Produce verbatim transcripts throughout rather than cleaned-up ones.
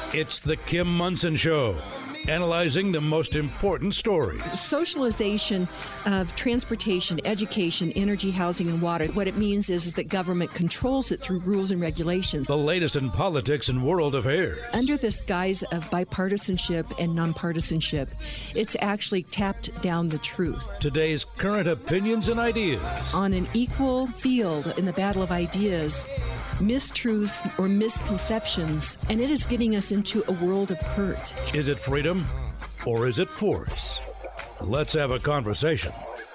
It's the Kim Monson Show, analyzing the most important stories. Socialization of transportation, education, energy, housing, and water. What it means is, is that government controls it through rules and regulations. The latest in politics and world affairs. Under this guise of bipartisanship and nonpartisanship, it's actually tapped down the truth. Today's current opinions and ideas. On an equal field in the battle of ideas, mistruths or misconceptions, and it is getting us into a world of hurt. Is it freedom or is it force? Let's have a conversation.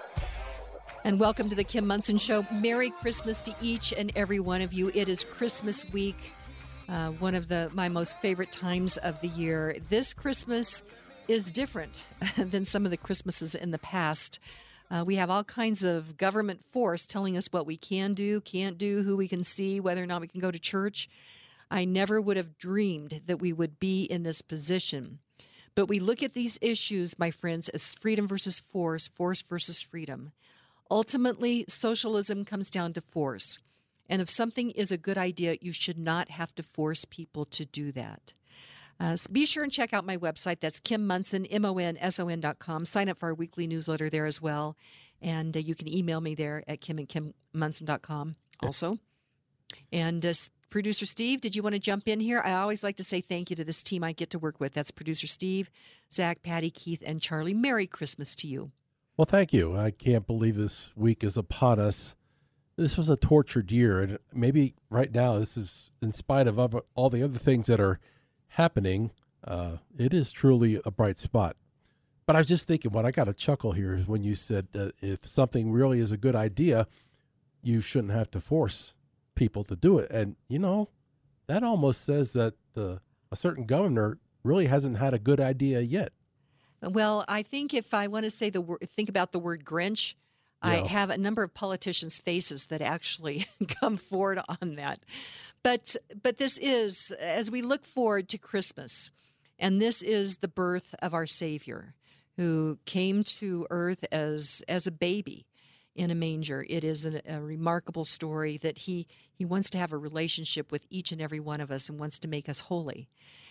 And welcome to the Kim Monson Show. Merry Christmas to each and every one of you. It is Christmas week, uh, one of the my most favorite times of the year. This Christmas is different than some of the Christmases in the past. Uh, we have all kinds of government force telling us what we can do, can't do, who we can see, whether or not we can go to church. I never would have dreamed that we would be in this position. But we look at these issues, my friends, as freedom versus force, force versus freedom. Ultimately, socialism comes down to force. And if something is a good idea, you should not have to force people to do that. Uh, so be sure and check out my website. That's Kim Monson, M O N S O N dot com. Sign up for our weekly newsletter there as well. And uh, you can email me there at kim and kim monson dot com also. And uh, Producer Steve, did you want to jump in here? I always like to say thank you to this team I get to work with. That's Producer Steve, Zach, Patty, Keith, and Charlie. Merry Christmas to you. Well, thank you. I can't believe this week is upon us. This was a tortured year. And maybe right now, this is in spite of other, all the other things that are happening, uh, it is truly a bright spot. But I was just thinking, what I got a chuckle here is when you said that if something really is a good idea, you shouldn't have to force people to do it. And, you know, that almost says that uh, a certain governor really hasn't had a good idea yet. Well, I think if I want to say the word, think about the word Grinch, yeah. I have a number of politicians' faces that actually come forward on that. But but this is, as we look forward to Christmas, and this is the birth of our Savior, who came to earth as as a baby in a manger. It is a, a remarkable story that he, he wants to have a relationship with each and every one of us and wants to make us holy.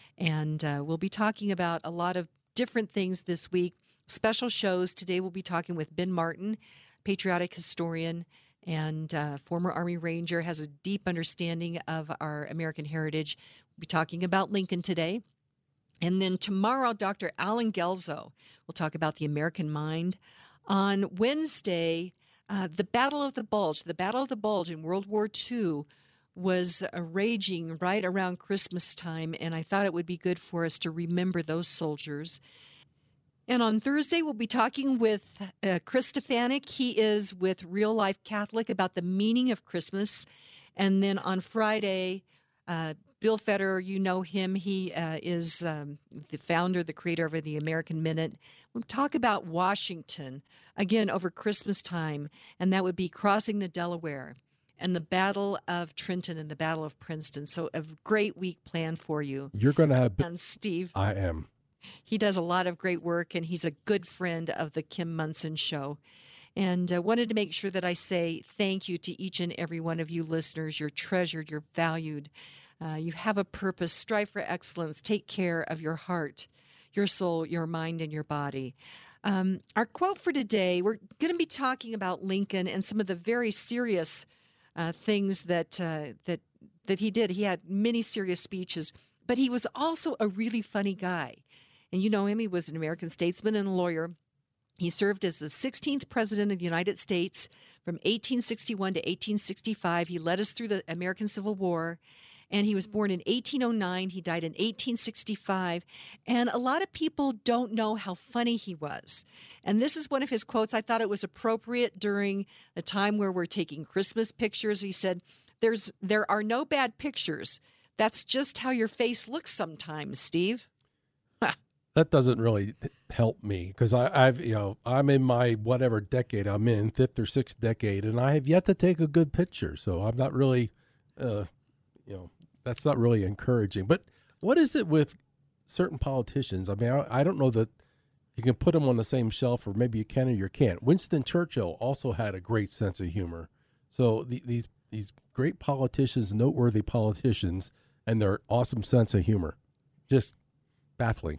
And uh, we'll be talking about a lot of different things this week, special shows. Today we'll be talking with Ben Martin, patriotic historian and uh, former Army Ranger, has a deep understanding of our American heritage. We'll be talking about Lincoln today. And then tomorrow, Doctor Alan Guelzo will talk about the American mind. On Wednesday, uh, the Battle of the Bulge. The Battle of the Bulge in World War Two was uh, raging right around Christmas time, and I thought it would be good for us to remember those soldiers. And on Thursday, we'll be talking with uh, Chris Stefanik. He is with Real Life Catholic about the meaning of Christmas. And then on Friday, uh, Bill Federer, you know him. He uh, is um, the founder, the creator of the American Minute. We'll talk about Washington, again, over Christmas time, and that would be crossing the Delaware and the Battle of Trenton and the Battle of Princeton. So a great week planned for you. You're going to have... And Steve. I am. He does a lot of great work, and he's a good friend of the Kim Monson Show. And I uh, wanted to make sure that I say thank you to each and every one of you listeners. You're treasured. You're valued. Uh, you have a purpose. Strive for excellence. Take care of your heart, your soul, your mind, and your body. Um, our quote for today, we're going to be talking about Lincoln and some of the very serious uh, things that uh, that that he did. He had many serious speeches, but he was also a really funny guy. And you know him, he was an American statesman and a lawyer. He served as the sixteenth president of the United States from eighteen sixty-one to eighteen sixty-five. He led us through the American Civil War. And he was born in eighteen oh nine. He died in eighteen sixty-five. And a lot of people don't know how funny he was. And this is one of his quotes. I thought it was appropriate during a time where we're taking Christmas pictures. He said, "There's there are no bad pictures. That's just how your face looks sometimes, Steve." That doesn't really help me because I've, you know, I'm in my whatever decade I'm in, fifth or sixth decade, and I have yet to take a good picture. So I'm not really, uh, you know, that's not really encouraging. But what is it with certain politicians? I mean, I, I don't know that you can put them on the same shelf, or maybe you can or you can't. Winston Churchill also had a great sense of humor. So the, these these great politicians, noteworthy politicians, and their awesome sense of humor. just baffling.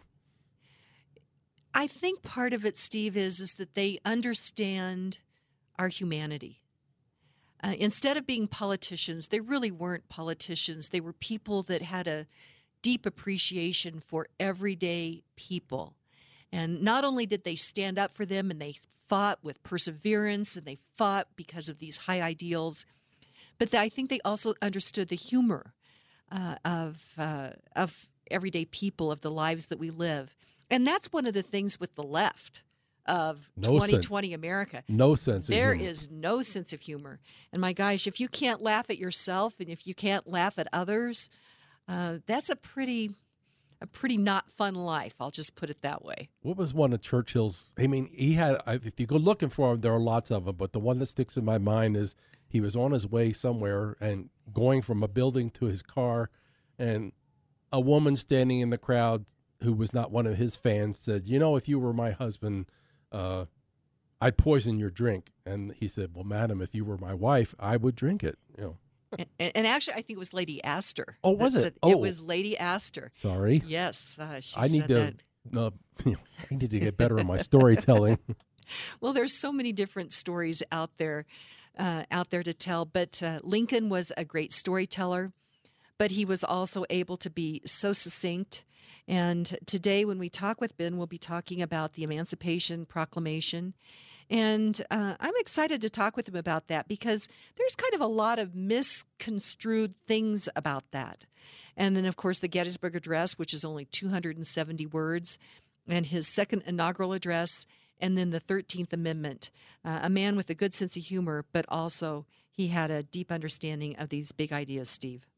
I think part of it, Steve, is, is that they understand our humanity. Uh, instead of being politicians, they really weren't politicians. They were people that had a deep appreciation for everyday people. And not only did they stand up for them, and they fought with perseverance, and they fought because of these high ideals, but I think they also understood the humor uh, of uh, of everyday people, of the lives that we live. And that's one of the things with the left of no twenty twenty sense. America. No sense of There humor. is no sense of humor. And my gosh, if you can't laugh at yourself and if you can't laugh at others, uh, that's a pretty, a pretty not fun life. I'll just put it that way. What was one of Churchill's? I mean, he had, if you go looking for him, there are lots of them, but the one that sticks in my mind is he was on his way somewhere and going from a building to his car, and a woman standing in the crowd who was not one of his fans said, you know, if you were my husband, uh, I'd poison your drink. And he said, well, madam, if you were my wife, I would drink it. You know. And, and actually, I think it was Lady Astor. Oh, was that it? said- Oh. It was Lady Astor. Sorry. Yes, uh, she I need said to, that. no, you know, I need to get better at my storytelling. Well, there's so many different stories out there, uh, out there to tell. But uh, Lincoln was a great storyteller, but he was also able to be so succinct. And today, when we talk with Ben, we'll be talking about the Emancipation Proclamation. And uh, I'm excited to talk with him about that because there's kind of a lot of misconstrued things about that. And then, of course, the Gettysburg Address, which is only two hundred seventy words, and his second inaugural address, and then the thirteenth Amendment. Uh, a man with a good sense of humor, but also he had a deep understanding of these big ideas, Steve.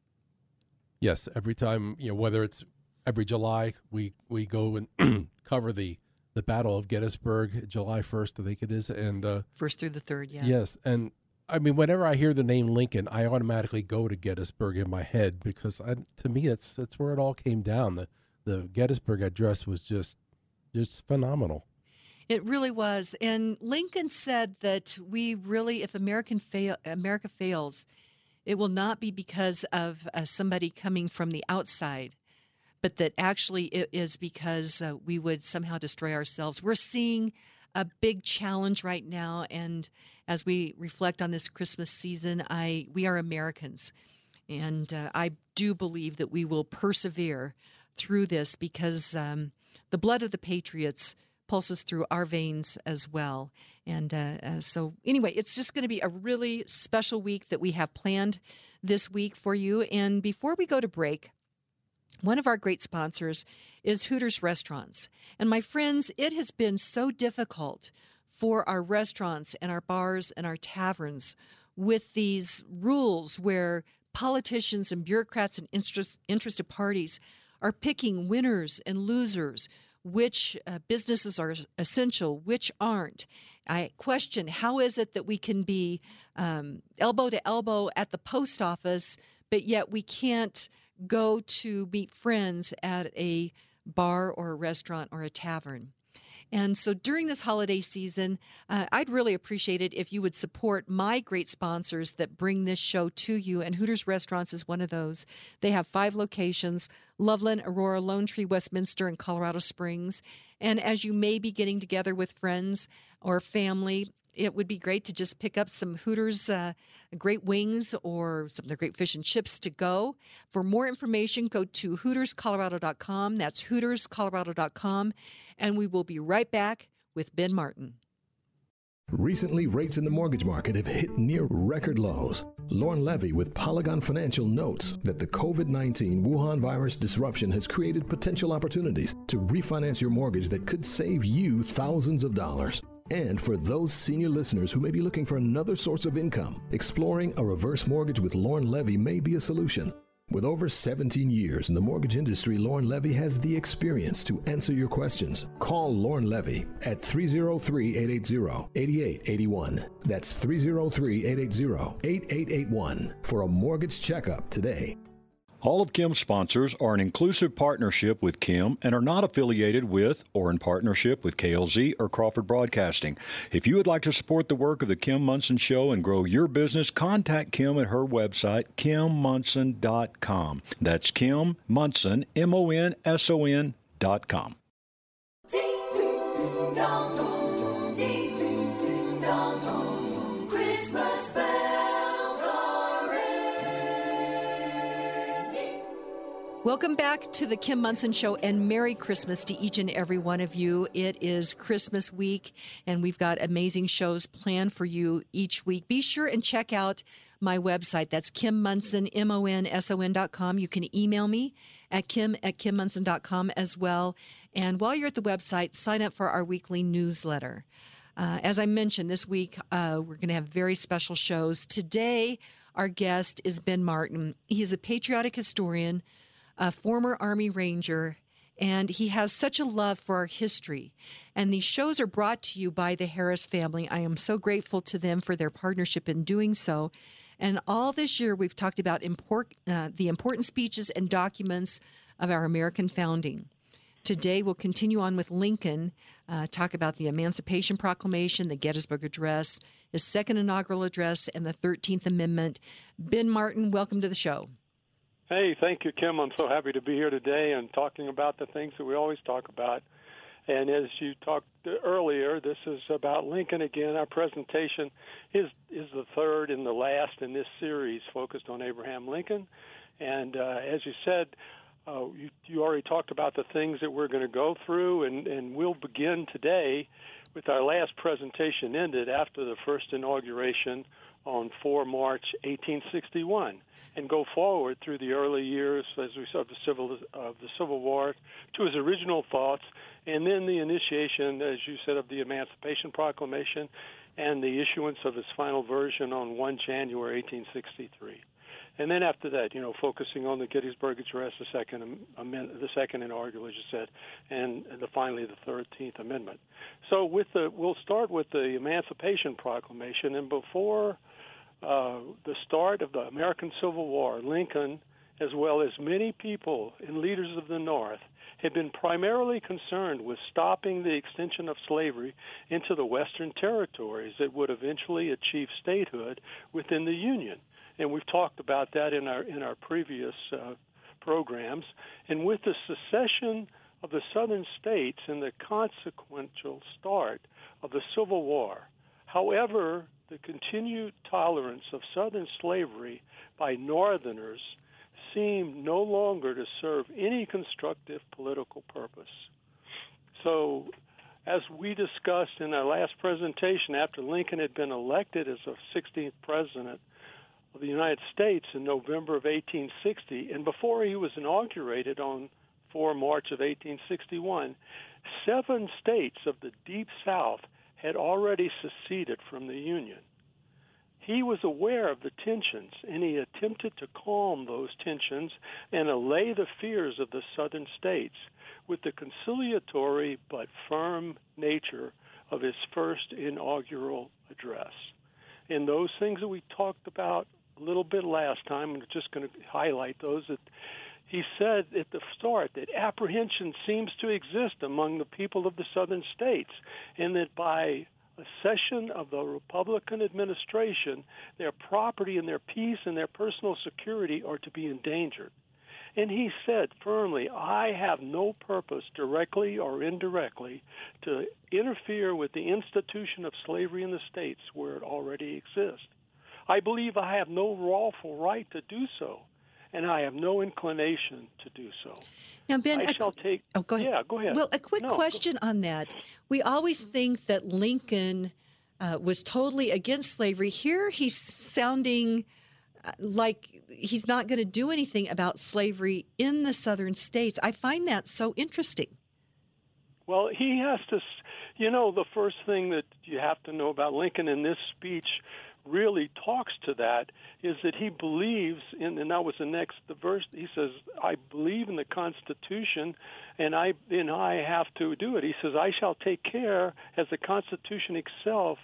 Yes, every time, you know, whether it's every July, we, we go and cover the, the Battle of Gettysburg, July first, I think it is. And uh, First through the third, yeah. yes, and I mean, whenever I hear the name Lincoln, I automatically go to Gettysburg in my head because I, to me, that's that's where it all came down. The the Gettysburg Address was just just phenomenal. It really was. And Lincoln said that we really, if American fail, America fails, it will not be because of uh, somebody coming from the outside, but that actually it is because uh, we would somehow destroy ourselves. We're seeing a big challenge right now, and as we reflect on this Christmas season, I we are Americans, and uh, I do believe that we will persevere through this because um, the blood of the patriots pulses through our veins as well. And uh, uh, so anyway, it's just going to be a really special week that we have planned this week for you. And before we go to break, one of our great sponsors is Hooters Restaurants. And my friends, it has been so difficult for our restaurants and our bars and our taverns with these rules where politicians and bureaucrats and interest, interested parties are picking winners and losers, which uh, businesses are essential, which aren't. I question, how is it that we can be um, elbow to elbow at the post office, but yet we can't go to meet friends at a bar or a restaurant or a tavern? And so during this holiday season, uh, I'd really appreciate it if you would support my great sponsors that bring this show to you. And Hooters Restaurants is one of those. They have five locations: Loveland, Aurora, Lone Tree, Westminster, and Colorado Springs. And as you may be getting together with friends or family, it would be great to just pick up some Hooters uh, great wings or some of their great fish and chips to go. For more information, go to hooters colorado dot com. That's hooters colorado dot com. And we will be right back with Ben Martin. Recently, rates in the mortgage market have hit near record lows. Lauren Levy with Polygon Financial notes that the COVID nineteen Wuhan virus disruption has created potential opportunities to refinance your mortgage that could save you thousands of dollars. And for those senior listeners who may be looking for another source of income, exploring a reverse mortgage with Lauren Levy may be a solution. With over seventeen years in the mortgage industry, Lauren Levy has the experience to answer your questions. Call Lauren Levy at three oh three, eight eight zero, eight eight eight one. That's three oh three, eight eight zero, eight eight eight one for a mortgage checkup today. All of Kim's sponsors are an inclusive partnership with Kim and are not affiliated with or in partnership with K L Z or Crawford Broadcasting. If you would like to support the work of the Kim Monson Show and grow your business, contact Kim at her website, kim monson dot com. That's Kim Monson, M O N S O N dot com. Welcome back to the Kim Monson Show, and Merry Christmas to each and every one of you. It is Christmas week, and we've got amazing shows planned for you each week. Be sure and check out my website. That's Kim Monson, M O N S O N dot com. You can email me at kim at kim monson dot com as well. And while you're at the website, sign up for our weekly newsletter. Uh, as I mentioned, this week uh, we're going to have very special shows. Today, our guest is Ben Martin. He is a patriotic historian, a former Army Ranger, and he has such a love for our history. And these shows are brought to you by the Harris family. I am so grateful to them for their partnership in doing so. And all this year, we've talked about import, uh, the important speeches and documents of our American founding. Today, we'll continue on with Lincoln, uh, talk about the Emancipation Proclamation, the Gettysburg Address, his second inaugural address, and the thirteenth Amendment. Ben Martin, welcome to the show. Hey, thank you, Kim. I'm so happy to be here today and talking about the things that we always talk about. And as you talked earlier, this is about Lincoln again. Our presentation is is the third and the last in this series focused on Abraham Lincoln. And uh, as you said, uh, you, you already talked about the things that we're going to go through, and, and we'll begin today with our last presentation ended after the first inauguration on the fourth of March, eighteen sixty-one, and go forward through the early years, as we saw, of the Civil of the Civil War, to his original thoughts, and then the initiation, as you said, of the Emancipation Proclamation, and the issuance of his final version on the first of January, eighteen sixty-three. And then after that, you know, focusing on the Gettysburg Address, the second amendment, the second inaugural, as you said, and the, finally the thirteenth Amendment. So with the, we'll start with the Emancipation Proclamation, and before uh, the start of the American Civil War, Lincoln, as well as many people and leaders of the North, had been primarily concerned with stopping the extension of slavery into the Western territories that would eventually achieve statehood within the Union. And we've talked about that in our in our previous uh, programs. And with the secession of the southern states and the consequential start of the Civil War, however, the continued tolerance of southern slavery by Northerners seemed no longer to serve any constructive political purpose. So, as we discussed in our last presentation, after Lincoln had been elected as the sixteenth president of the United States in November of eighteen sixty, and before he was inaugurated on the fourth of March of eighteen sixty-one, seven states of the Deep South had already seceded from the Union. He was aware of the tensions, and he attempted to calm those tensions and allay the fears of the southern states with the conciliatory but firm nature of his first inaugural address. And those things that we talked about a little bit last time, I'm just going to highlight those. That he said at the start that apprehension seems to exist among the people of the southern states, and that by a session of the Republican administration, their property and their peace and their personal security are to be endangered. And he said firmly, I have no purpose, directly or indirectly, to interfere with the institution of slavery in the states where it already exists. I believe I have no lawful right to do so, and I have no inclination to do so. Now, Ben, I a, shall take. Oh, go ahead. Yeah, go ahead. Well, a quick no, question go. on that. We always think that Lincoln uh, was totally against slavery. Here, he's sounding uh, like he's not going to do anything about slavery in the southern states. I find that so interesting. Well, he has to. You know, the first thing that you have to know about Lincoln in this speech really talks to that is that he believes in, and that was the next the verse. He says, "I believe in the Constitution, and I and I have to do it." He says, "I shall take care, as the Constitution itself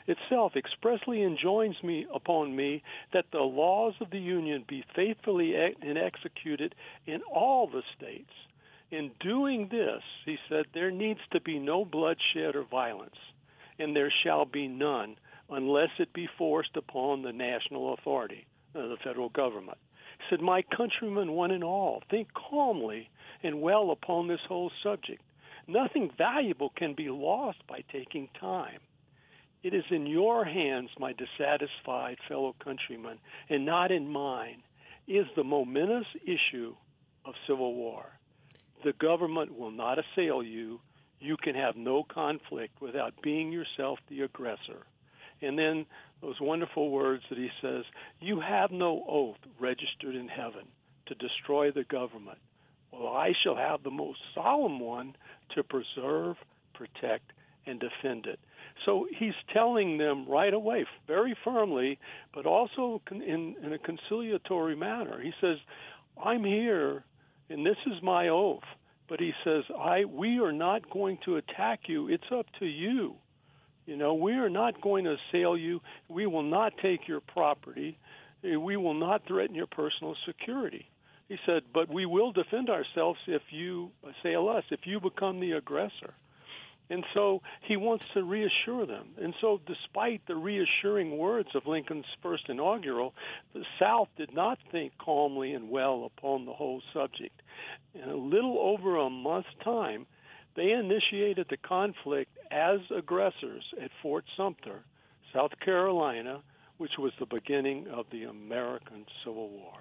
itself expressly enjoins me upon me that the laws of the Union be faithfully ex- and executed in all the states. In doing this, he said, there needs to be no bloodshed or violence, and there shall be none unless it be forced upon the national authority, uh, the federal government. He said, my countrymen, one and all, think calmly and well upon this whole subject. Nothing valuable can be lost by taking time. It is in your hands, my dissatisfied fellow countrymen, and not in mine, is the momentous issue of civil war. The government will not assail you. You can have no conflict without being yourself the aggressor. And then those wonderful words that he says, you have no oath registered in heaven to destroy the government. Well, I shall have the most solemn one to preserve, protect, and defend it. So he's telling them right away, very firmly, but also in, in a conciliatory manner. He says, I'm here, and this is my oath. But he says, I we are not going to attack you. It's up to you. You know, we are not going to assail you. We will not take your property. We will not threaten your personal security. He said, but we will defend ourselves if you assail us, if you become the aggressor. And so he wants to reassure them. And so despite the reassuring words of Lincoln's first inaugural, the South did not think calmly and well upon the whole subject. In a little over a month's time, they initiated the conflict as aggressors at Fort Sumter, South Carolina, which was the beginning of the American Civil War.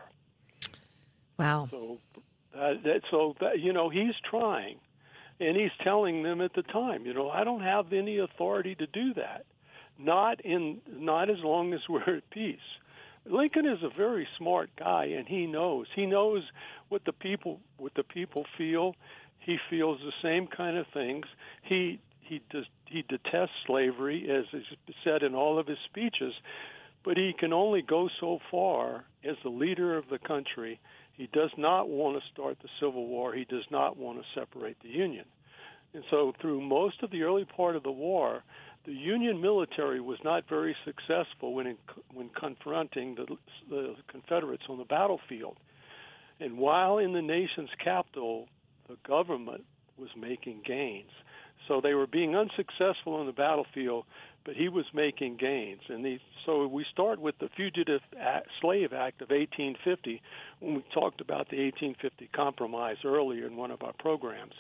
Wow. So, uh, that, so that, you know, he's trying. And he's telling them at the time, you know, I don't have any authority to do that, not in not as long as we're at peace. Lincoln is a very smart guy, and he knows. He knows what the people what the people feel. He feels the same kind of things. He he does he detests slavery, as is said in all of his speeches, but he can only go so far as the leader of the country. He does not want to start the Civil War. He does not want to separate the Union. And so through most of the early part of the war, the Union military was not very successful when in, when confronting the, the Confederates on the battlefield. And while in the nation's capital, the government was making gains. So they were being unsuccessful on the battlefield, but he was making gains. And the, so we start with the Fugitive Act, Slave Act of eighteen fifty, when we talked about the eighteen fifty Compromise earlier in one of our programs.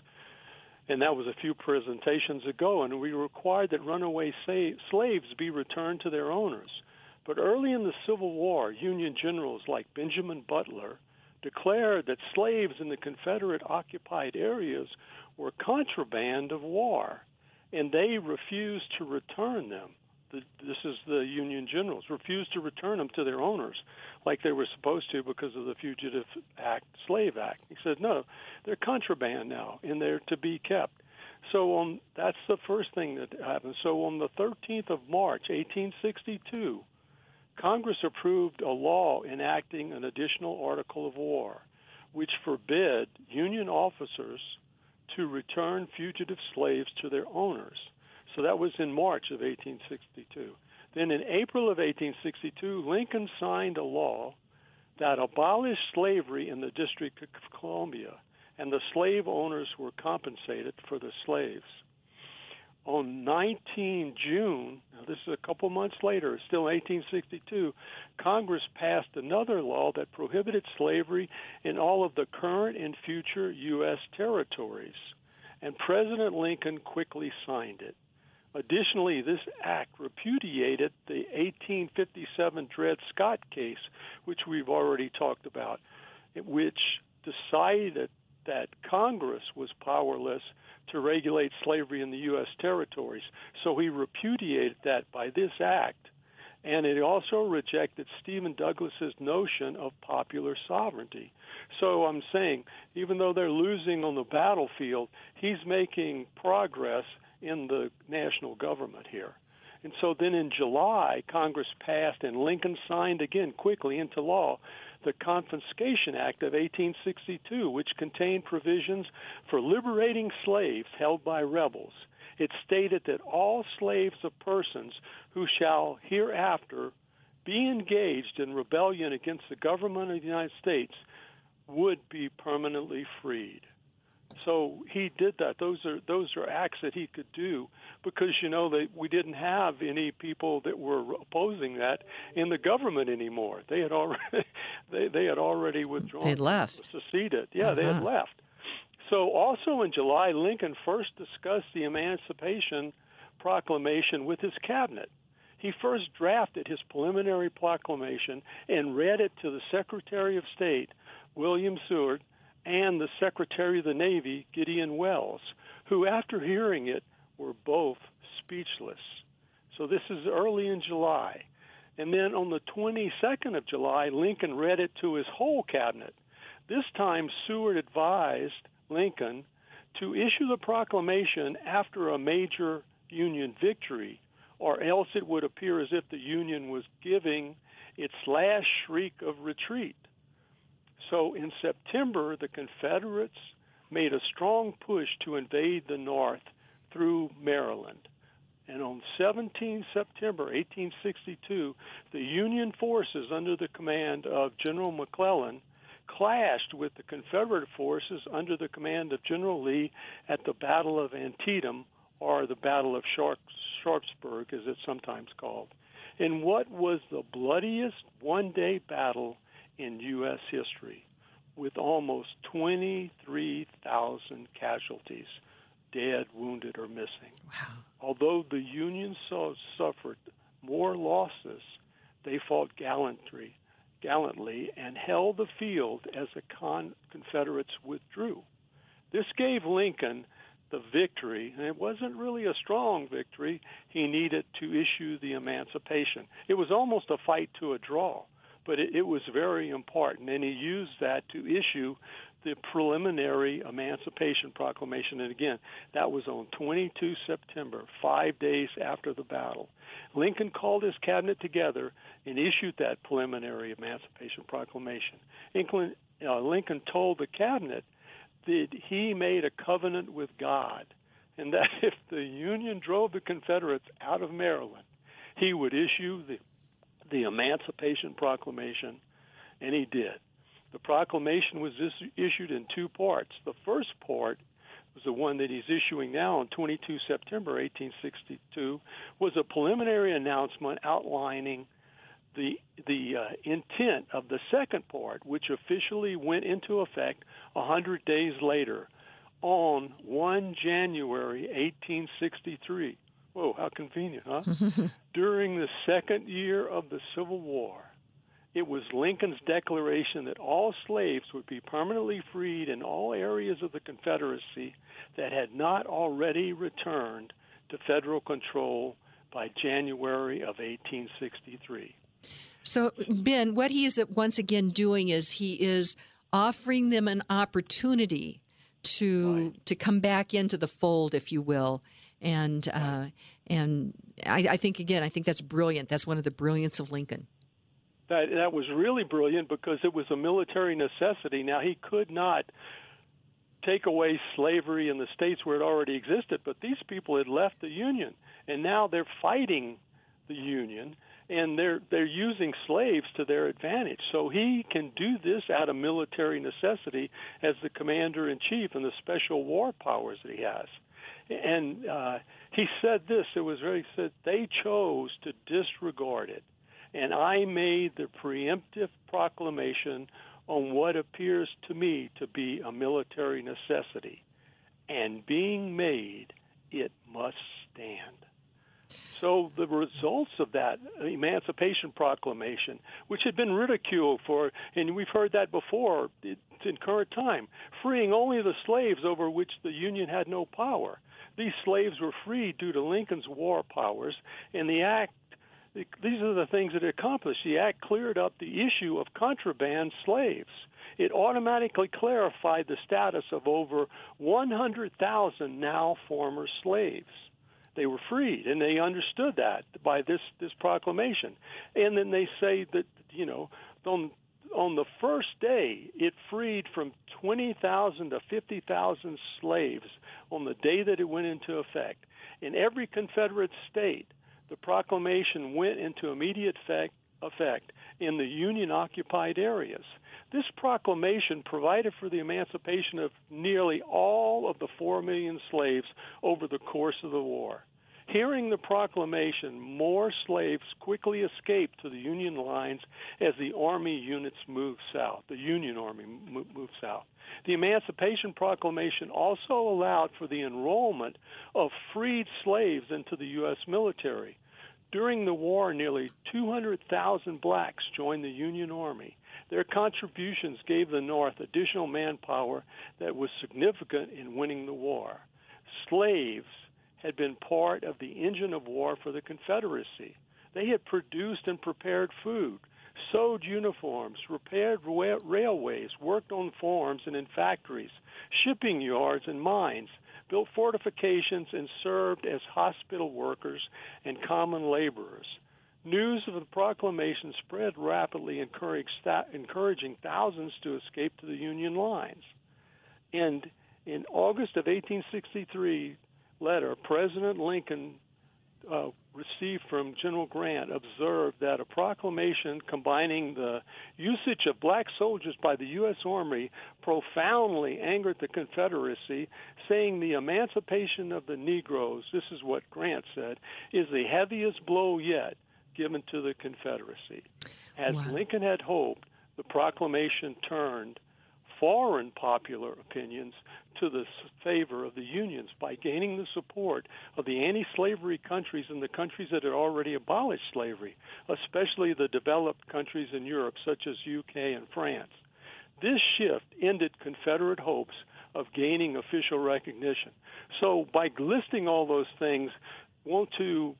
And that was a few presentations ago, and we required that runaway sa- slaves be returned to their owners. But early in the Civil War, Union generals like Benjamin Butler declared that slaves in the Confederate-occupied areas were contraband of war, and they refused to return them. The, this is the Union generals, refused to return them to their owners like they were supposed to because of the Fugitive Act, Slave Act. He said, no, they're contraband now, and they're to be kept. So on, that's the first thing that happened. So on the thirteenth of March, eighteen sixty-two, Congress approved a law enacting an additional article of war, which forbid Union officers to return fugitive slaves to their owners. So that was in March of eighteen sixty-two. Then in April of eighteen sixty-two, Lincoln signed a law that abolished slavery in the District of Columbia, and the slave owners were compensated for the slaves. On the nineteenth of June, now this is a couple months later, still eighteen sixty-two, Congress passed another law that prohibited slavery in all of the current and future U S territories, and President Lincoln quickly signed it. Additionally, this act repudiated the eighteen fifty-seven Dred Scott case, which we've already talked about, which decided that Congress was powerless to regulate slavery in the U S territories. So he repudiated that by this act, and it also rejected Stephen Douglas's notion of popular sovereignty. So I'm saying, even though they're losing on the battlefield, he's making progress in the national government here. And so then in July, Congress passed and Lincoln signed again quickly into law the Confiscation Act of eighteen sixty-two, which contained provisions for liberating slaves held by rebels. it stated that all slaves of persons who shall hereafter be engaged in rebellion against the government of the United States would be permanently freed. So he did that. Those are those are acts that he could do because, you know, that we didn't have any people that were opposing that in the government anymore. They had already they, they had already withdrawn. They left. Seceded. Yeah, uh-huh. They had left. So also in July, Lincoln first discussed the Emancipation Proclamation with his cabinet. He first drafted his preliminary proclamation and read it to the Secretary of State, William Seward, and the Secretary of the Navy, Gideon Welles, who, after hearing it, were both speechless. So this is early in July. And then on the twenty-second of July, Lincoln read it to his whole cabinet. This time, Seward advised Lincoln to issue the proclamation after a major Union victory, or else it would appear as if the Union was giving its last shriek of retreat. So in September, the Confederates made a strong push to invade the North through Maryland. And on the seventeenth of September, eighteen sixty-two, the Union forces under the command of General McClellan clashed with the Confederate forces under the command of General Lee at the Battle of Antietam, or the Battle of Sharp- Sharpsburg, as it's sometimes called, in what was the bloodiest one-day battle in U S history, with almost twenty-three thousand casualties, dead, wounded, or missing. Wow. Although the Union so suffered more losses, they fought gallantry, gallantly and held the field as the con- Confederates withdrew. This gave Lincoln the victory, and it wasn't really a strong victory, he needed to issue the Emancipation. It was almost a fight to a draw, but it, it was very important, and he used that to issue the preliminary Emancipation Proclamation. And again, that was on the twenty-second of September, five days after the battle. Lincoln called his cabinet together and issued that preliminary Emancipation Proclamation. Lincoln, uh, Lincoln told the cabinet that he made a covenant with God, and that if the Union drove the Confederates out of Maryland, he would issue the, the Emancipation Proclamation, and he did. The proclamation was issued in two parts. The first part was the one that he's issuing now on the twenty-second of September, eighteen sixty-two, was a preliminary announcement outlining the the uh, intent of the second part, which officially went into effect one hundred days later on the first of January, eighteen sixty-three. Whoa, how convenient, huh? During the second year of the Civil War, it was Lincoln's declaration that all slaves would be permanently freed in all areas of the Confederacy that had not already returned to federal control by January of eighteen sixty-three. So, Ben, what he is once again doing is he is offering them an opportunity to right. to come back into the fold, if you will. And right. uh, and I, I think, again, I think that's brilliant. That's one of the brilliance of Lincoln. That that was really brilliant because it was a military necessity. Now, he could not take away slavery in the states where it already existed, but these people had left the Union, and now they're fighting the Union, and they're they're using slaves to their advantage. So he can do this out of military necessity as the commander-in-chief and the special war powers that he has. And uh, he said this, it was very said, they chose to disregard it. And I made the preemptive proclamation on what appears to me to be a military necessity. And being made, it must stand. So the results of that Emancipation Proclamation, which had been ridiculed for, and we've heard that before in current time, freeing only the slaves over which the Union had no power. These slaves were freed due to Lincoln's war powers, and the act these are the things that it accomplished. The act cleared up the issue of contraband slaves. It automatically clarified the status of over one hundred thousand now former slaves. They were freed, and they understood that by this, this proclamation. And then they say that, you know, on, on the first day, it freed from twenty thousand to fifty thousand slaves on the day that it went into effect. In every Confederate state, the proclamation went into immediate effect, effect in the Union-occupied areas. This proclamation provided for the emancipation of nearly all of the four million slaves over the course of the war. Hearing the proclamation, more slaves quickly escaped to the Union lines as the Army units moved south. The Union Army moved south. The Emancipation Proclamation also allowed for the enrollment of freed slaves into the U S military. During the war, nearly two hundred thousand blacks joined the Union Army. Their contributions gave the North additional manpower that was significant in winning the war. Slaves had been part of the engine of war for the Confederacy. They had produced and prepared food, sewed uniforms, repaired ra- railways, worked on farms and in factories, shipping yards and mines, built fortifications, and served as hospital workers and common laborers. News of the proclamation spread rapidly, encouraging thousands to escape to the Union lines. And in August of eighteen sixty-three, letter President Lincoln uh, received from General Grant observed that a proclamation combining the usage of black soldiers by the U S Army profoundly angered the Confederacy, saying the emancipation of the Negroes, this is what Grant said, is the heaviest blow yet given to the Confederacy. As wow. Lincoln had hoped, the proclamation turned foreign popular opinions to the favor of the Unions by gaining the support of the anti-slavery countries and the countries that had already abolished slavery, especially the developed countries in Europe, such as U K and France. This shift ended Confederate hopes of gaining official recognition. So by listing all those things, want to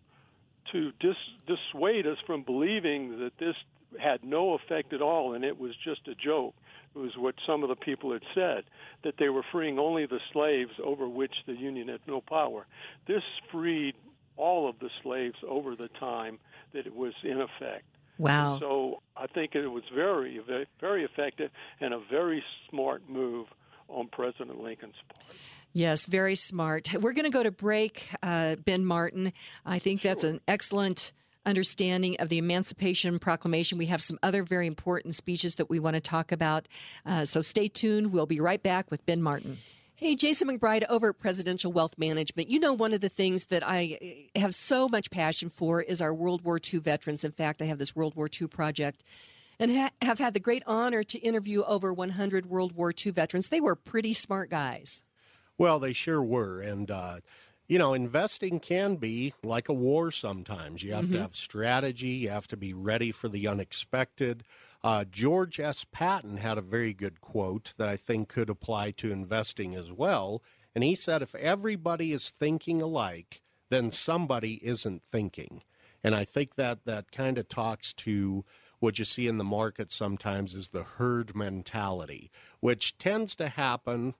to dis, dissuade us from believing that this had no effect at all and it was just a joke. It was what some of the people had said, that they were freeing only the slaves over which the Union had no power. This freed all of the slaves over the time that it was in effect. Wow. And so I think it was very, very effective and a very smart move on President Lincoln's part. Yes, very smart. We're going to go to break, uh, Ben Martin. I think Sure. that's an excellent understanding of the Emancipation Proclamation. We have some other very important speeches that we want to talk about. Uh, so stay tuned. We'll be right back with Ben Martin. Hey, Jason McBride over at Presidential Wealth Management. You know, one of the things that I have so much passion for is our World War Two veterans. In fact, I have this World War Two project and ha- have had the great honor to interview over one hundred World War Two veterans. They were pretty smart guys. Well, they sure were. And, uh, you know, investing can be like a war sometimes. You have mm-hmm. to have strategy. You have to be ready for the unexpected. Uh, George S. Patton had a very good quote that I think could apply to investing as well. And he said, if everybody is thinking alike, then somebody isn't thinking. And I think that that kind of talks to what you see in the market sometimes is the herd mentality, which tends to happen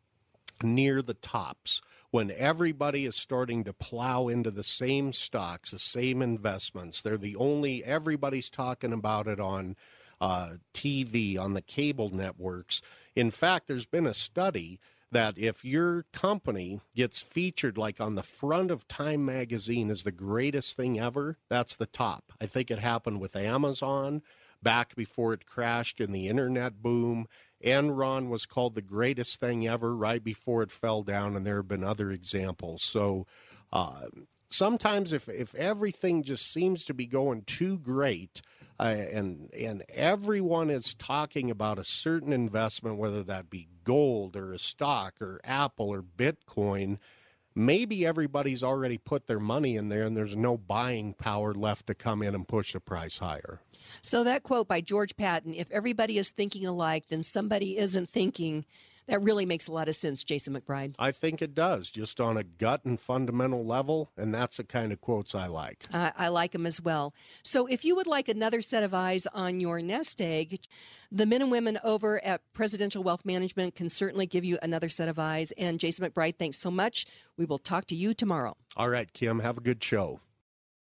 near the tops when everybody is starting to plow into the same stocks, the same investments. They're the only, everybody's talking about it on uh, T V, on the cable networks. In fact, there's been a study that if your company gets featured like on the front of Time magazine as the greatest thing ever, that's the top. I think it happened with Amazon back before it crashed in the internet boom. Enron was called the greatest thing ever right before it fell down, and there have been other examples. So uh, sometimes if, if everything just seems to be going too great, uh, and and everyone is talking about a certain investment, whether that be gold or a stock or Apple or Bitcoin, maybe everybody's already put their money in there and there's no buying power left to come in and push the price higher. So that quote by George Patton, if everybody is thinking alike, then somebody isn't thinking, that really makes a lot of sense, Jason McBride. I think it does, just on a gut and fundamental level, and that's the kind of quotes I like. Uh, I like them as well. So if you would like another set of eyes on your nest egg, the men and women over at Presidential Wealth Management can certainly give you another set of eyes. And Jason McBride, thanks so much. We will talk to you tomorrow. All right, Kim, have a good show.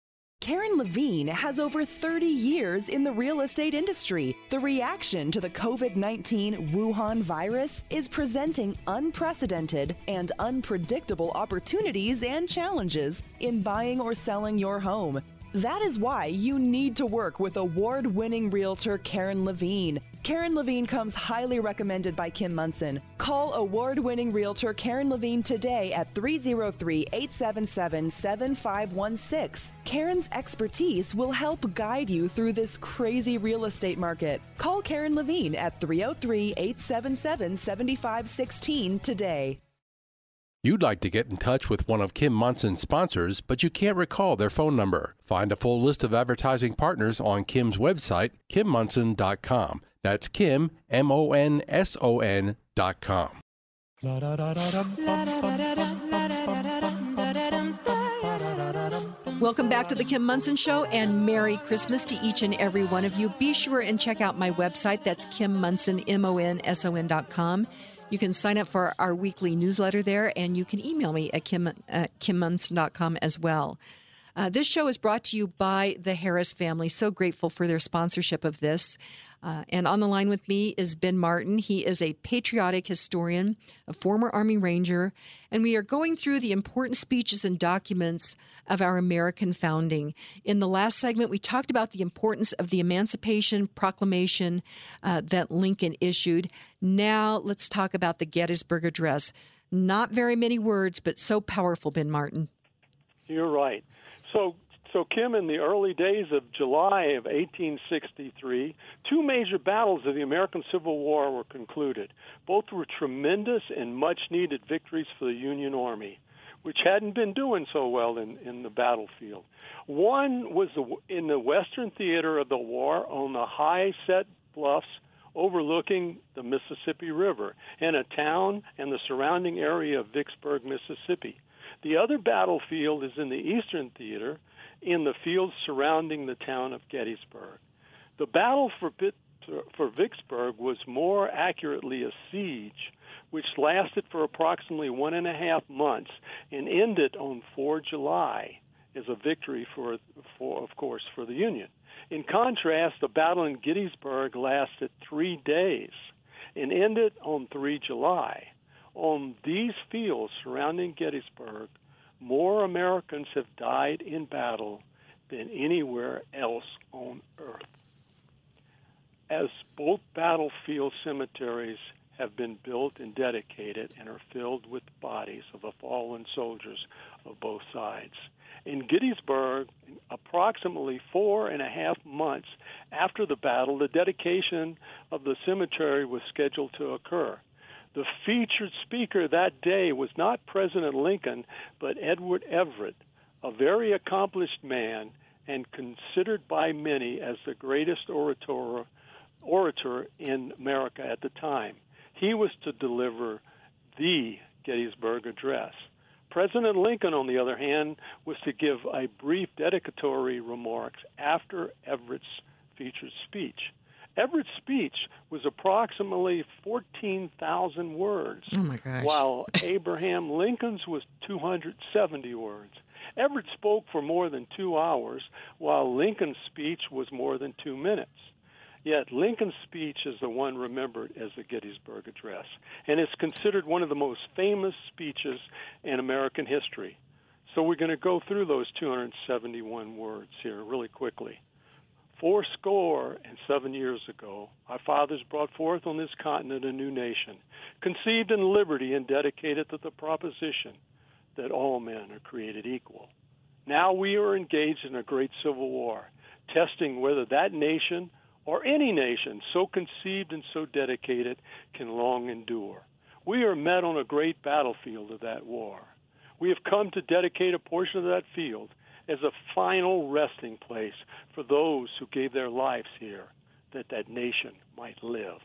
Karen Levine has over thirty years in the real estate industry. The reaction to the COVID nineteen Wuhan virus is presenting unprecedented and unpredictable opportunities and challenges in buying or selling your home. That is why you need to work with award-winning realtor Karen Levine. Karen Levine comes highly recommended by Kim Monson. Call award-winning realtor Karen Levine today at three oh three, eight seven seven, seven five one six. Karen's expertise will help guide you through this crazy real estate market. Call Karen Levine at three oh three, eight seven seven, seven five one six today. You'd like to get in touch with one of Kim Monson's sponsors, but you can't recall their phone number. Find a full list of advertising partners on Kim's website, kim monson dot com. That's Kim, M O N S O N dot com. Welcome back to the Kim Monson Show, and Merry Christmas to each and every one of you. Be sure and check out my website. That's Kim Monson, M O N S O N dot com. You can sign up for our weekly newsletter there, and you can email me at kim at kim monson dot com as well. Uh, this show is brought to you by the Harris family. So grateful for their sponsorship of this. Uh, and on the line with me is Ben Martin. He is a patriotic historian, a former Army Ranger, and we are going through the important speeches and documents of our American founding. In the last segment, we talked about the importance of the Emancipation Proclamation uh, that Lincoln issued. Now let's talk about the Gettysburg Address. Not very many words, but so powerful, Ben Martin. You're right. So, so Kim, in the early days of July of eighteen sixty-three, two major battles of the American Civil War were concluded. Both were tremendous and much-needed victories for the Union Army, which hadn't been doing so well in, in the battlefield. One was the, in the western theater of the war on the high-set bluffs overlooking the Mississippi River, in a town and the surrounding area of Vicksburg, Mississippi. The other battlefield is in the Eastern Theater, in the fields surrounding the town of Gettysburg. The battle for, Pitt, for Vicksburg was more accurately a siege, which lasted for approximately one and a half months and ended on the fourth of July as a victory, for, for, of course, for the Union. In contrast, the battle in Gettysburg lasted three days and ended on the third of July. On these fields surrounding Gettysburg, more Americans have died in battle than anywhere else on earth. As both battlefield cemeteries have been built and dedicated and are filled with bodies of the fallen soldiers of both sides. In Gettysburg, approximately four and a half months after the battle, the dedication of the cemetery was scheduled to occur. The featured speaker that day was not President Lincoln, but Edward Everett, a very accomplished man and considered by many as the greatest orator, orator in America at the time. He was to deliver the Gettysburg Address. President Lincoln, on the other hand, was to give a brief dedicatory remarks after Everett's featured speech. Everett's speech was approximately fourteen thousand words, oh my gosh. while Abraham Lincoln's was two hundred seventy words. Everett spoke for more than two hours, while Lincoln's speech was more than two minutes. Yet Lincoln's speech is the one remembered as the Gettysburg Address, and is considered one of the most famous speeches in American history. So we're going to go through those two hundred seventy-one words here really quickly. Four score and seven years ago, our fathers brought forth on this continent a new nation, conceived in liberty and dedicated to the proposition that all men are created equal. Now we are engaged in a great civil war, testing whether that nation or any nation so conceived and so dedicated can long endure. We are met on a great battlefield of that war. We have come to dedicate a portion of that field as a final resting place for those who gave their lives here, that that nation might live.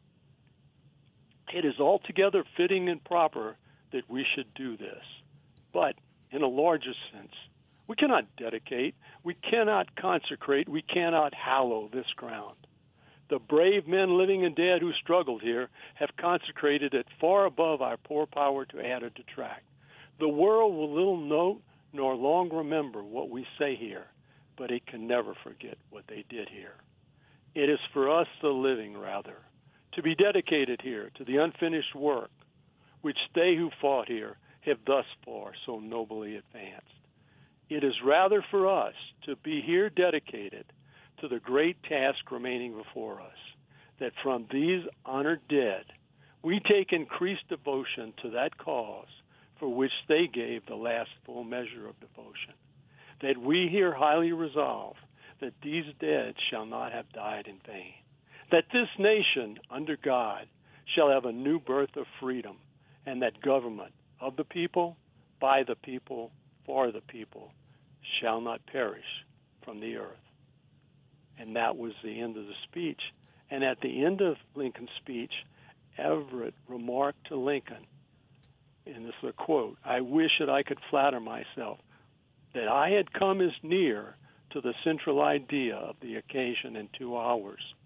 It is altogether fitting and proper that we should do this. But in a larger sense, we cannot dedicate, we cannot consecrate, we cannot hallow this ground. The brave men living and dead who struggled here have consecrated it far above our poor power to add or detract. The world will little note nor long remember what we say here, but it can never forget what they did here. It is for us, the living, rather, to be dedicated here to the unfinished work which they who fought here have thus far so nobly advanced. It is rather for us to be here dedicated to the great task remaining before us, that from these honored dead we take increased devotion to that cause for which they gave the last full measure of devotion, that we here highly resolve that these dead shall not have died in vain, that this nation under God shall have a new birth of freedom, and that government of the people, by the people, for the people, shall not perish from the earth. And that was the end of the speech. And at the end of Lincoln's speech, Everett remarked to Lincoln, and this is a quote, "I wish that I could flatter myself that I had come as near to the central idea of the occasion in two hours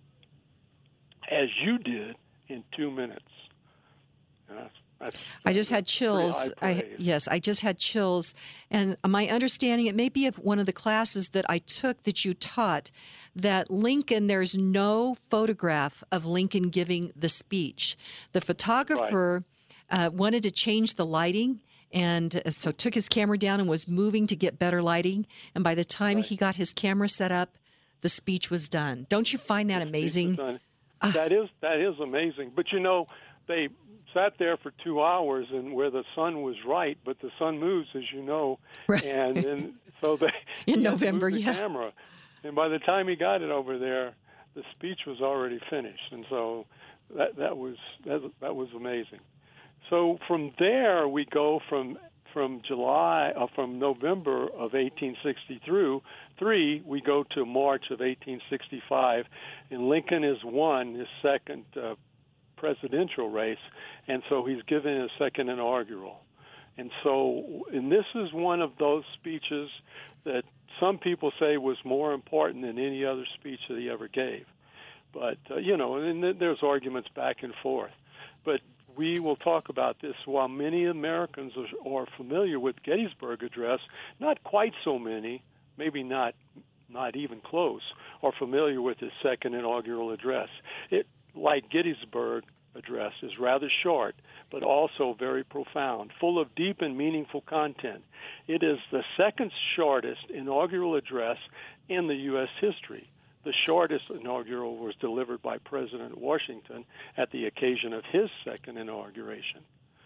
as you did in two minutes." That's, that's I just had chills. I, yes, I just had chills. And my understanding, it may be of one of the classes that I took that you taught, that Lincoln, there's no photograph of Lincoln giving the speech. The photographer right. uh, wanted to change the lighting, and so took his camera down and was moving to get better lighting. And by the time right. he got his camera set up, the speech was done. Don't you find that the amazing? Uh, that is that is amazing. But you know, they sat there for two hours, and where the sun was right, but the sun moves, as you know, right. and, and so they in November, the yeah. camera, and by the time he got it over there, the speech was already finished, and so that that was that, that was amazing. So from there, we go from from July, uh, from November of eighteen sixty through three, we go to March of eighteen sixty-five, and Lincoln has won his second uh, presidential race, and so he's given his second inaugural. And so, and this is one of those speeches that some people say was more important than any other speech that he ever gave. But, uh, you know, and there's arguments back and forth. But we will talk about this. While many Americans are familiar with Gettysburg Address, not quite so many, maybe not not even close, are familiar with his second inaugural address. It, like Gettysburg Address, is rather short, but also very profound, full of deep and meaningful content. It is the second shortest inaugural address in the U S history. The shortest inaugural was delivered by President Washington at the occasion of his second inauguration.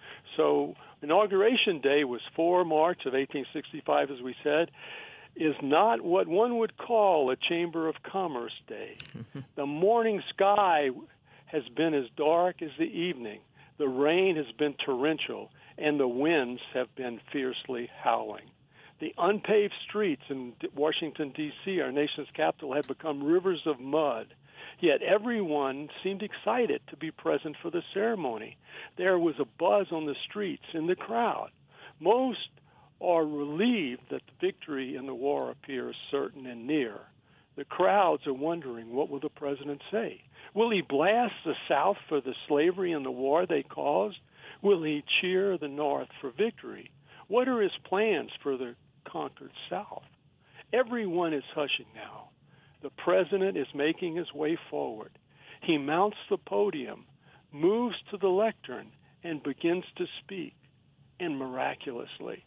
So Inauguration Day was the fourth of March of eighteen sixty-five, as we said, is not what one would call a Chamber of Commerce day. The morning sky has been as dark as the evening. The rain has been torrential, and the winds have been fiercely howling. The unpaved streets in Washington, D C, our nation's capital, had become rivers of mud. Yet everyone seemed excited to be present for the ceremony. There was a buzz on the streets, in the crowd. Most are relieved that the victory in the war appears certain and near. The crowds are wondering, what will the president say? Will he blast the South for the slavery and the war they caused? Will he cheer the North for victory? What are his plans for the conquered South? Everyone is hushing now. The president is making his way forward. He mounts the podium, moves to the lectern, and begins to speak. And miraculously,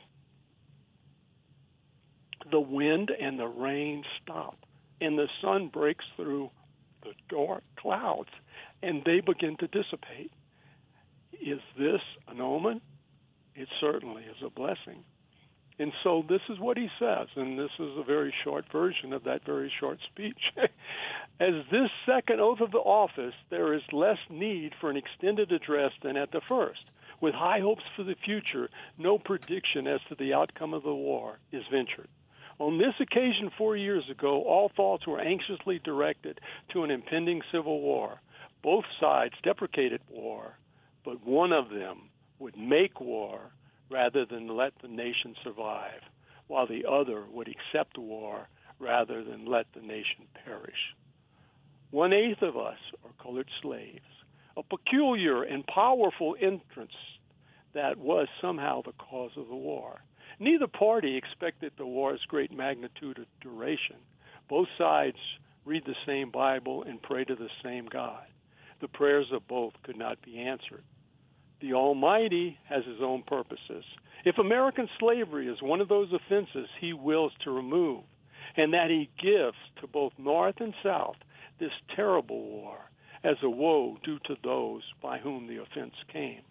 the wind and the rain stop, and the sun breaks through the dark clouds, and they begin to dissipate. Is this an omen? It certainly is a blessing. And so this is what he says, and this is a very short version of that very short speech. As this second oath of the office, there is less need for an extended address than at the first. With high hopes for the future, no prediction as to the outcome of the war is ventured. On this occasion four years ago, all thoughts were anxiously directed to an impending civil war. Both sides deprecated war, but one of them would make war rather than let the nation survive, while the other would accept war rather than let the nation perish. One-eighth of us are colored slaves, a peculiar and powerful entrance that was somehow the cause of the war. Neither party expected the war's great magnitude or duration. Both sides read the same Bible and pray to the same God. The prayers of both could not be answered. The Almighty has his own purposes. If American slavery is one of those offenses he wills to remove, and that he gives to both North and South this terrible war as a woe due to those by whom the offense came.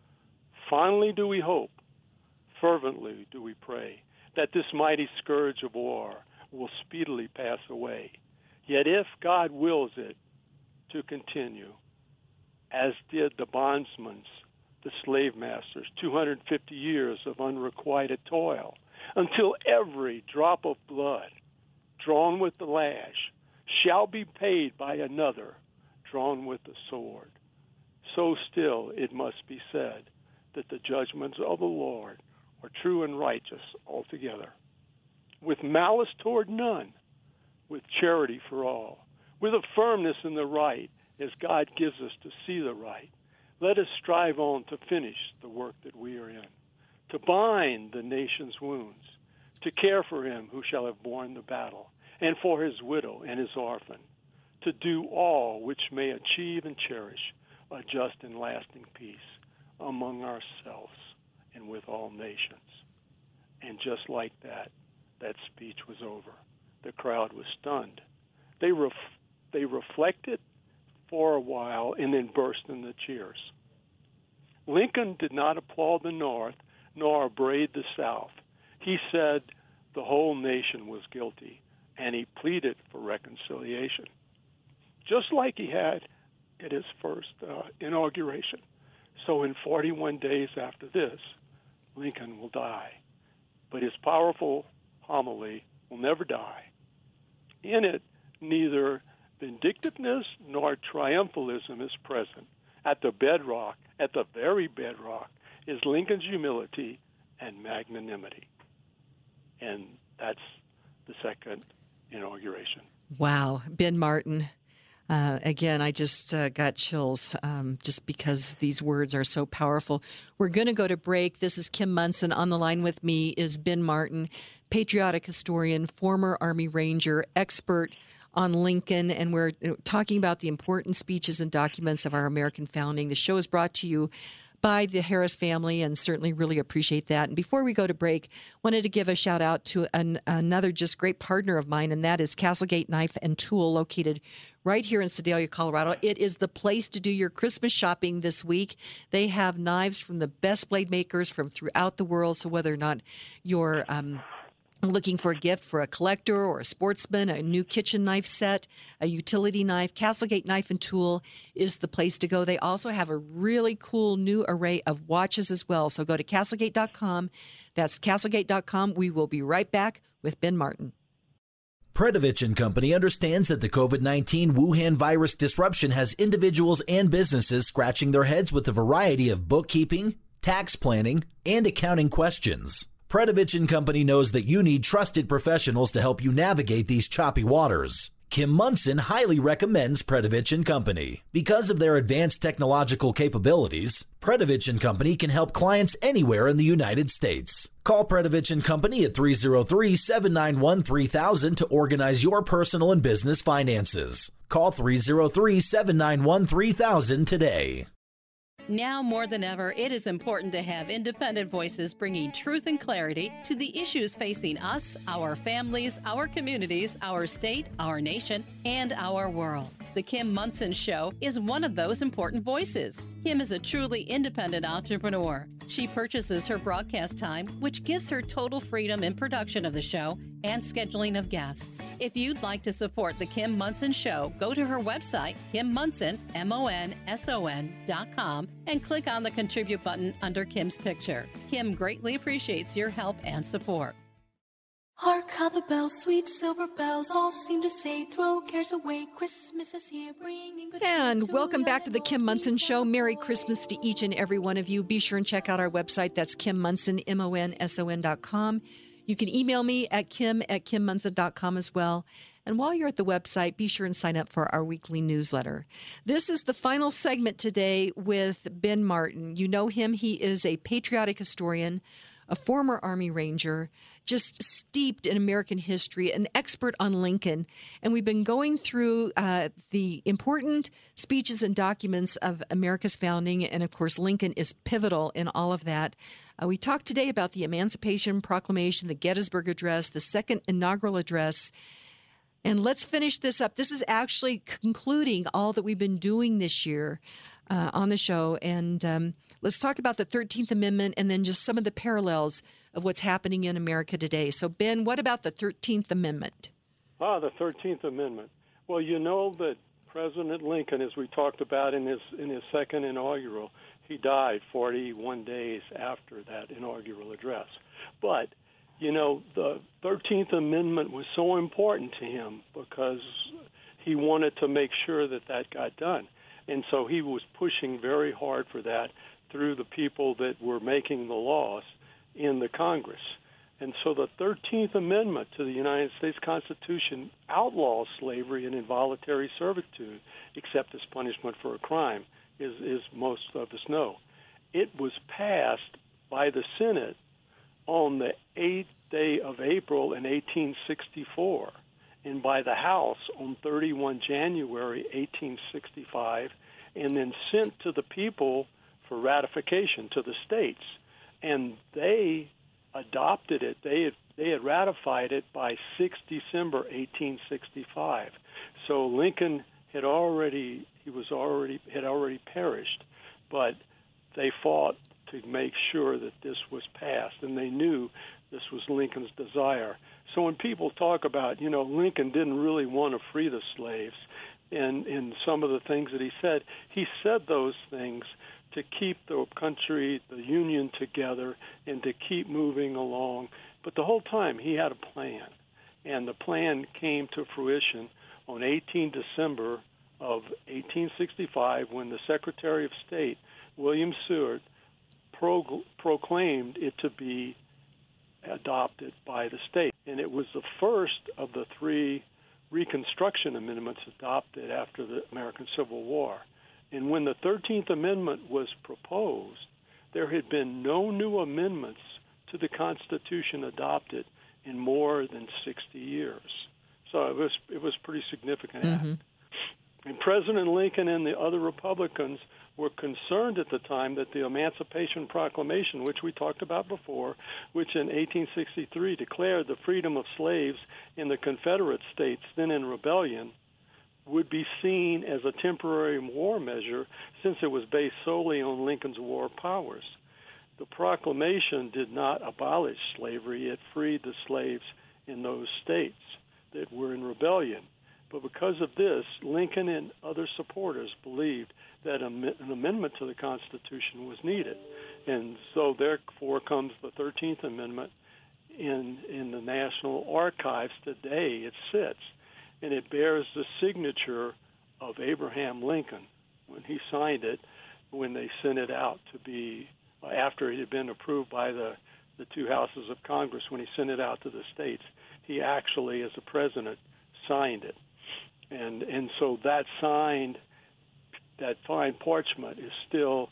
Fondly do we hope, fervently do we pray, that this mighty scourge of war will speedily pass away. Yet if God wills it to continue, as did the bondsman's, the slave masters, two hundred fifty years of unrequited toil, until every drop of blood drawn with the lash shall be paid by another drawn with the sword. So still it must be said that the judgments of the Lord are true and righteous altogether, with malice toward none, with charity for all, with a firmness in the right, as God gives us to see the right. Let us strive on to finish the work that we are in, to bind the nation's wounds, to care for him who shall have borne the battle, and for his widow and his orphan, to do all which may achieve and cherish a just and lasting peace among ourselves and with all nations. And just like that, that speech was over. The crowd was stunned. They ref- they reflected for a while and then burst into cheers. Lincoln did not applaud the North nor upbraid the South. He said the whole nation was guilty, and he pleaded for reconciliation, just like he had at his first uh, inauguration. So in forty-one days after this, Lincoln will die. But his powerful homily will never die. In it, neither vindictiveness nor triumphalism is present. At the bedrock, at the very bedrock, is Lincoln's humility and magnanimity. And that's the second inauguration. Wow. Ben Martin. Uh, again, I just uh, got chills um, just because these words are so powerful. We're going to go to break. This is Kim Monson. On the line with me is Ben Martin, patriotic historian, former Army Ranger, expert on Lincoln, and we're talking about the important speeches and documents of our American founding. The show is brought to you by the Harris family, and certainly really appreciate that. And before we go to break, wanted to give a shout out to an, another just great partner of mine, and that is Castlegate Knife and Tool, located right here in Sedalia, Colorado. It is the place to do your Christmas shopping this week. They have knives from the best blade makers from throughout the world, so whether or not you're um, looking for a gift for a collector or a sportsman, a new kitchen knife set, a utility knife, Castlegate Knife and Tool is the place to go. They also have a really cool new array of watches as well. So go to Castlegate dot com. That's Castlegate dot com. We will be right back with Ben Martin. Predovich and Company understands that the COVID nineteen Wuhan virus disruption has individuals and businesses scratching their heads with a variety of bookkeeping, tax planning, and accounting questions. Predovich and Company knows that you need trusted professionals to help you navigate these choppy waters. Kim Monson highly recommends Predovich and Company. Because of their advanced technological capabilities, Predovich and Company can help clients anywhere in the United States. Call Predovich and Company at three oh three, seven nine one, three thousand to organize your personal and business finances. Call three oh three, seven nine one, three thousand today. Now more than ever, it is important to have independent voices bringing truth and clarity to the issues facing us, our families, our communities, our state, our nation, and our world. The Kim Monson Show is one of those important voices. Kim is a truly independent entrepreneur. She purchases her broadcast time, which gives her total freedom in production of the show and scheduling of guests. If you'd like to support the Kim Monson Show, go to her website, Kim Monson, M O N S O N dot com, and click on the Contribute button under Kim's picture. Kim greatly appreciates your help and support. Hark how the bells, sweet silver bells, all seem to say, throw cares away, Christmas is here, bringing good And welcome back to the Kim Monson Show. Merry Christmas to each and every one of you. Be sure and check out our website. That's Kim Monson, M O N S O N dot com. You can email me at kim at kim monson dot com as well. And while you're at the website, be sure and sign up for our weekly newsletter. This is the final segment today with Ben Martin. You know him. He is a patriotic historian, a former Army Ranger, just steeped in American history, an expert on Lincoln. And we've been going through uh, the important speeches and documents of America's founding. And of course, Lincoln is pivotal in all of that. Uh, we talked today about the Emancipation Proclamation, the Gettysburg Address, the second inaugural address. And let's finish this up. This is actually concluding all that we've been doing this year uh, on the show. And um, let's talk about the thirteenth Amendment and then just some of the parallels of what's happening in America today. So, Ben, what about the thirteenth Amendment? Ah, the thirteenth Amendment. Well, you know that President Lincoln, as we talked about in his in his second inaugural, he died forty-one days after that inaugural address. But you know, the thirteenth Amendment was so important to him because he wanted to make sure that that got done. And so he was pushing very hard for that through the people that were making the laws in the Congress. And so the thirteenth Amendment to the United States Constitution outlaws slavery and involuntary servitude, except as punishment for a crime, as, as most of us know. It was passed by the Senate on the eighth day of April in eighteen sixty-four, and by the House on thirty-first of January eighteen sixty-five, and then sent to the people for ratification to the states. And they adopted it. They had, they had ratified it by the sixth of December eighteen sixty-five. So Lincoln had already he was already had already perished, but they fought to make sure that this was passed, and they knew this was Lincoln's desire. So when people talk about, you know, Lincoln didn't really want to free the slaves, and in some of the things that he said, he said those things to keep the country, the Union together, and to keep moving along. But the whole time he had a plan, and the plan came to fruition on the eighteenth of December of eighteen sixty-five when the Secretary of State, William Seward, Pro- proclaimed it to be adopted by the state. And it was the first of the three Reconstruction Amendments adopted after the American Civil War. And when the thirteenth Amendment was proposed, there had been no new amendments to the Constitution adopted in more than sixty years. So it was it was pretty significant Mm-hmm. act. And President Lincoln and the other Republicans were concerned at the time that the Emancipation Proclamation, which we talked about before, which in eighteen sixty-three declared the freedom of slaves in the Confederate States then in rebellion, would be seen as a temporary war measure since it was based solely on Lincoln's war powers. The proclamation did not abolish slavery. It freed the slaves in those states that were in rebellion. But because of this, Lincoln and other supporters believed that an amendment to the Constitution was needed. And so therefore comes the thirteenth Amendment. In, in the National Archives today, it sits, and it bears the signature of Abraham Lincoln when he signed it, when they sent it out to be, after it had been approved by the, the two houses of Congress, when he sent it out to the states. He actually, as the president, signed it. And and so that signed, that fine parchment is still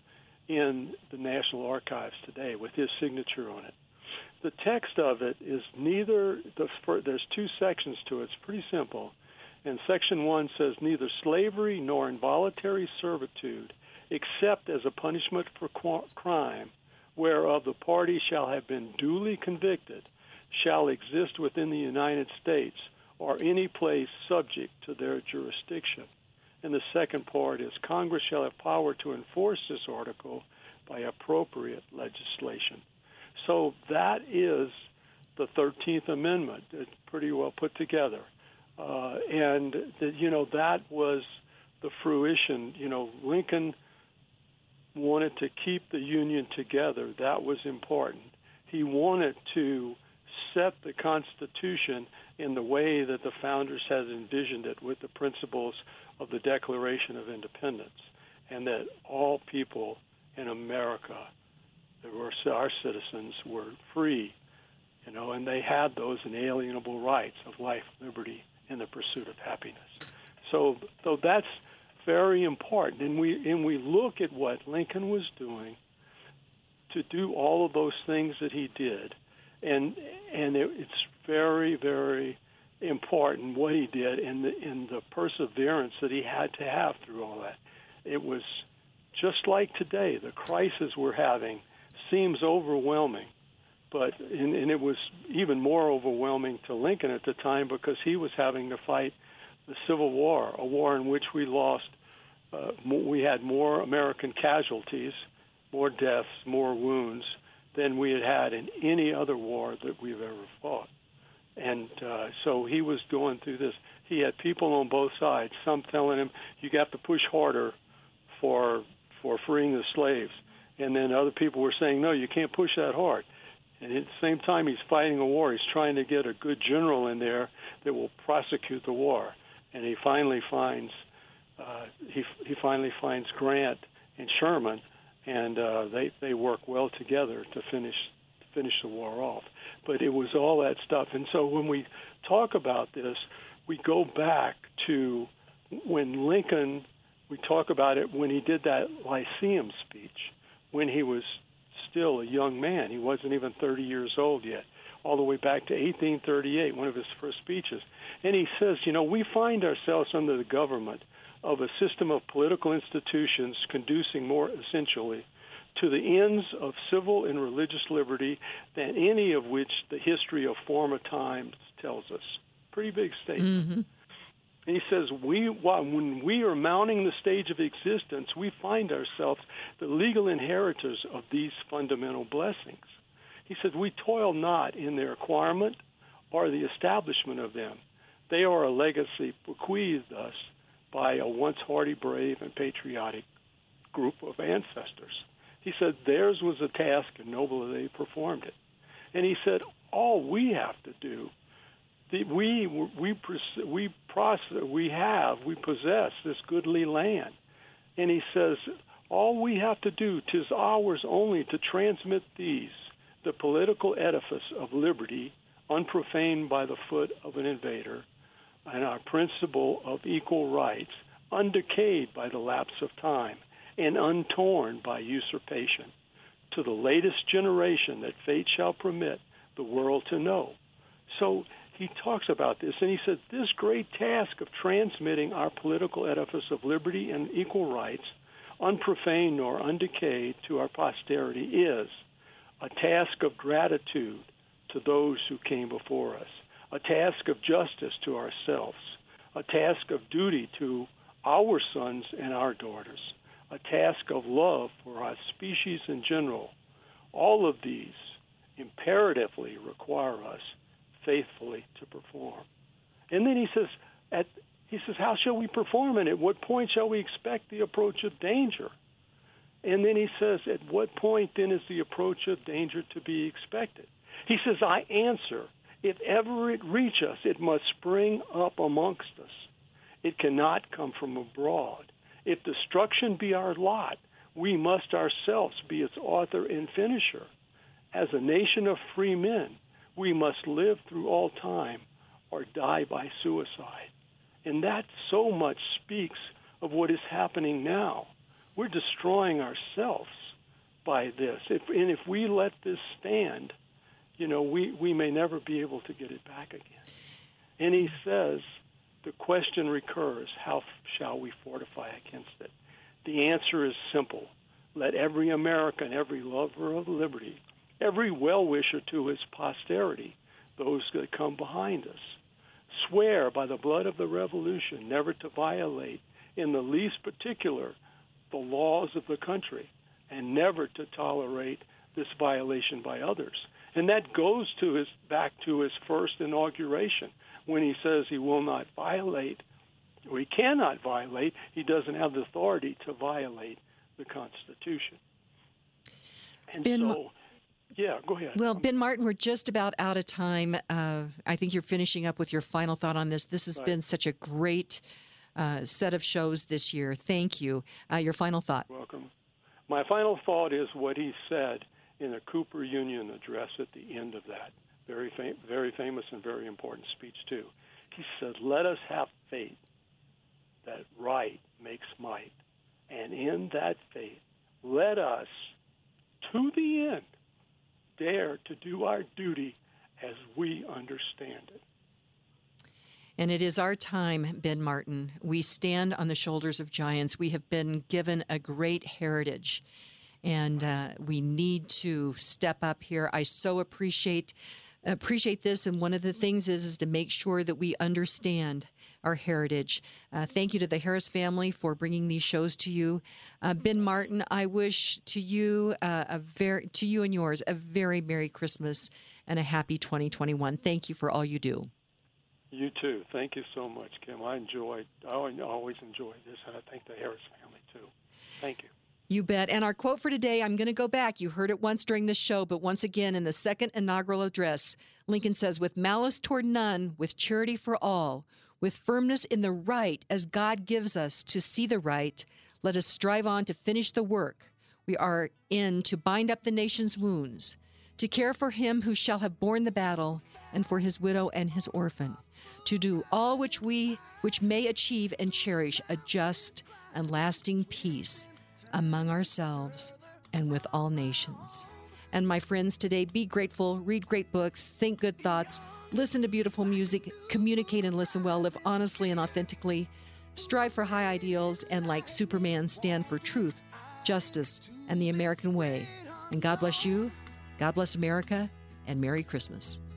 in the National Archives today with his signature on it. The text of it is neither, the, there's two sections to it. It's pretty simple. And section one says, neither slavery nor involuntary servitude, except as a punishment for crime, whereof the party shall have been duly convicted, shall exist within the United States or any place subject to their jurisdiction. And the second part is, Congress shall have power to enforce this article by appropriate legislation. So that is the thirteenth Amendment. It's pretty well put together. Uh, and, the, you know, that was the fruition. You know, Lincoln wanted to keep the Union together. That was important. He wanted to set the Constitution in the way that the founders had envisioned it, with the principles of the Declaration of Independence, and that all people in America, that were our citizens, were free, you know, and they had those inalienable rights of life, liberty, and the pursuit of happiness. So, so that's very important. And we and we look at what Lincoln was doing. to do all of those things that he did. And and it, it's very, very important what he did and the, and the perseverance that he had to have through all that. It was just like today. The crisis we're having seems overwhelming, but and, and it was even more overwhelming to Lincoln at the time because he was having to fight the Civil War, a war in which we lost, uh, we had more American casualties, more deaths, more wounds than we had had in any other war that we've ever fought. And uh, so he was going through this. He had people on both sides, some telling him, you have to push harder for for freeing the slaves. And then other people were saying, no, you can't push that hard. And at the same time, he's fighting a war. He's trying to get a good general in there that will prosecute the war. And he finally finds uh, he he finally finds Grant and Sherman, and uh, they they work well together to finish finish the war off. But it was all that stuff. And so when we talk about this, we go back to when Lincoln. We talk about it when he did that Lyceum speech, when he was still a young man. He wasn't even thirty years old yet, all the way back to eighteen thirty-eight, one of his first speeches. And he says, you know, we find ourselves under the government of a system of political institutions conducing more essentially to the ends of civil and religious liberty than any of which the history of former times tells us. Pretty big statement. Mm-hmm. And he says, we, when we are mounting the stage of existence, we find ourselves the legal inheritors of these fundamental blessings. He says, we toil not in their acquirement or the establishment of them. They are a legacy bequeathed us by a once hardy, brave, and patriotic group of ancestors. He said, theirs was a task, and nobly they performed it. And he said, all we have to do The, we we we process, we have we possess this goodly land, and he says all we have to do, 'tis ours only to transmit these, the political edifice of liberty, unprofaned by the foot of an invader, and our principle of equal rights, undecayed by the lapse of time, and untorn by usurpation, to the latest generation that fate shall permit the world to know. So he talks about this, and he says, this great task of transmitting our political edifice of liberty and equal rights, unprofaned nor undecayed, to our posterity is a task of gratitude to those who came before us, a task of justice to ourselves, a task of duty to our sons and our daughters, a task of love for our species in general. All of these imperatively require us faithfully to perform. And then he says, at, he says, how shall we perform, and at what point shall we expect the approach of danger? And then he says, at what point then is the approach of danger to be expected? He says, I answer, if ever it reach us, it must spring up amongst us. It cannot come from abroad. If destruction be our lot, we must ourselves be its author and finisher. As a nation of free men, we must live through all time or die by suicide. And that so much speaks of what is happening now. We're destroying ourselves by this. If, and if we let this stand, you know, we, we may never be able to get it back again. And he says, the question recurs, how shall we fortify against it? The answer is simple. Let every American, every lover of liberty, every well-wisher to his posterity, those that come behind us, swear by the blood of the Revolution never to violate in the least particular the laws of the country, and never to tolerate this violation by others. And that goes to his back to his first inauguration, when he says he will not violate, or he cannot violate, he doesn't have the authority to violate the Constitution. And Ben, so... Yeah, go ahead. Well, Ben Martin, we're just about out of time. Uh, I think you're finishing up with your final thought on this. This has right. been such a great uh, set of shows this year. Thank you. Uh, your final thought. Welcome. My final thought is what he said in the Cooper Union address at the end of that. Very, fam- very famous and very important speech, too. He said, let us have faith that right makes might. And in that faith, let us to the end, dare to do our duty as we understand it. And it is our time, Ben Martin. We stand on the shoulders of giants. We have been given a great heritage, and uh, we need to step up here. I so appreciate appreciate this, and one of the things is, is to make sure that we understand our heritage. Uh, thank you to the Harris family for bringing these shows to you. Uh, Ben Martin, I wish to you uh, a very to you and yours a very Merry Christmas and a happy twenty twenty-one. Thank you for all you do. You too. Thank you so much, Kim. I enjoyed, I always enjoy this, and I thank the Harris family too. Thank you. You bet. And our quote for today, I'm going to go back. You heard it once during this show, but once again in the second inaugural address, Lincoln says, "With malice toward none, with charity for all, with firmness in the right as God gives us to see the right, let us strive on to finish the work we are in, to bind up the nation's wounds, to care for him who shall have borne the battle, and for his widow and his orphan, to do all which we which may achieve and cherish a just and lasting peace among ourselves and with all nations." And my friends, today, be grateful, read great books, think good thoughts, listen to beautiful music, communicate and listen well, live honestly and authentically, strive for high ideals, and like Superman, stand for truth, justice, and the American way. And God bless you, God bless America, and Merry Christmas.